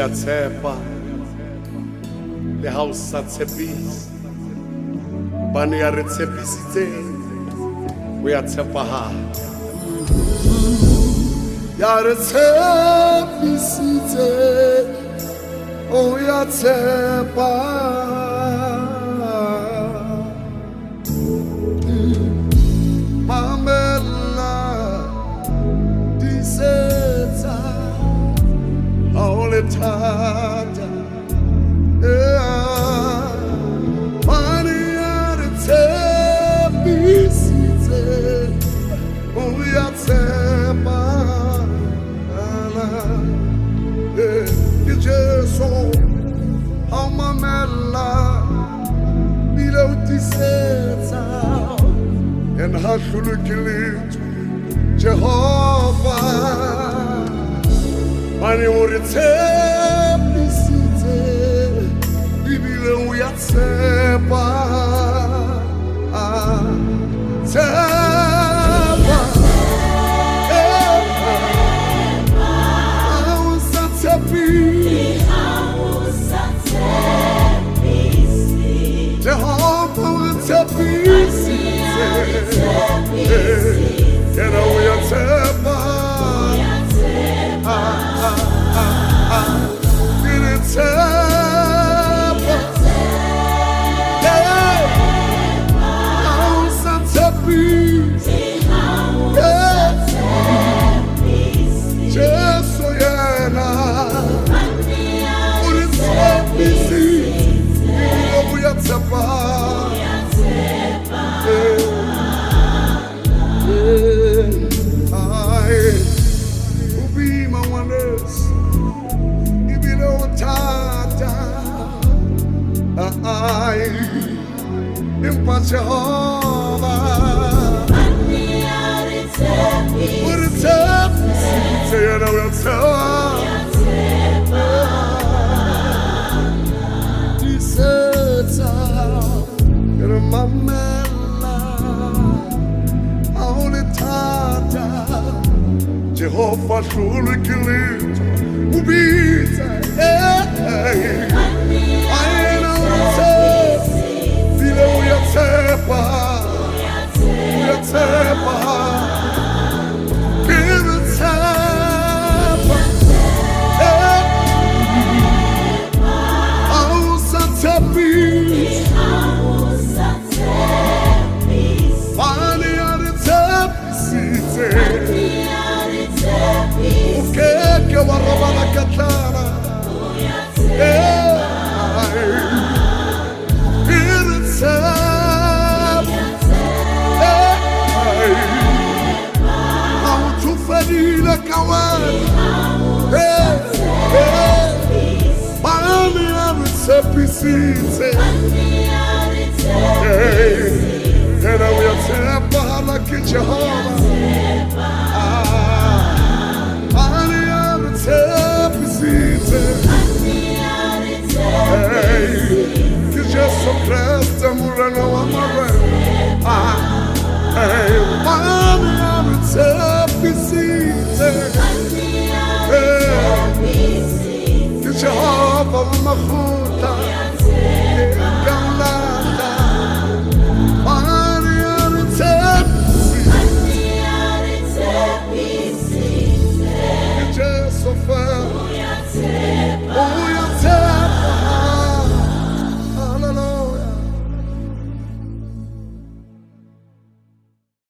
a tshepa le ha o sa tshepise bane ya re tshepisitseng o ya tshepahala ya re tshepisitseng o ya tshepahala mamela disetsa all the time. Money out of pieces. Oh, we are you just saw how my mela below this and how to look at Jehovah. Mani uritsepisite bibile uyatsepa tsepa Jehova uritsepisite yena uyatsepa Jehovah, Jehovah, truly killing, ubita, Uyatsepa, and I will tap like Jehovah. Just so blessed and we're on our way. Jehovah,